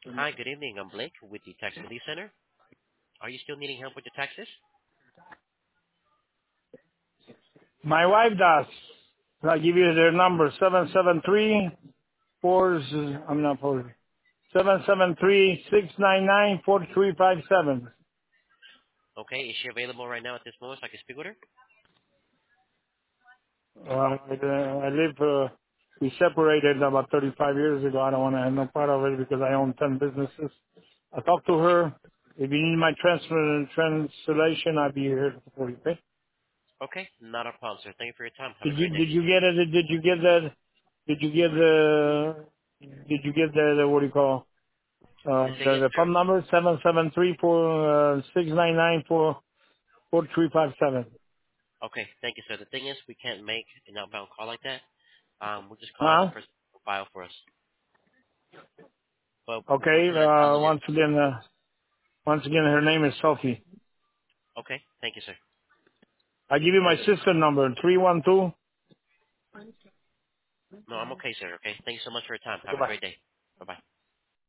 Hi, good evening. I'm Blake with the Tax Relief Center. Are you still needing help with your taxes? My wife does. I'll give you their number, 773 I'm not 4, 773-699-4357. Okay, is she available right now at this moment so I can speak with her? I live, we separated about 35 years ago. I don't want to have no part of it because I own 10 businesses. I talked to her. If you need my translation, I'll be here for you, okay? Okay, not a problem, sir. Thank you for your time. Have a Did you, great day. did you get it? Did you get that? Did you get the what do you call? The thing is, The sir, phone number 773-699-4357. okay, thank you, sir. The thing is, we can't make an outbound call like that. We're just calling the Huh? person to file for us. But we Okay. can let someone in. Once again, her name is Sophie. Okay, thank you, sir. I give you my sister number 312. No, I'm okay, sir. Okay, thank you so much for your time. Have a Goodbye. great day. Bye-bye.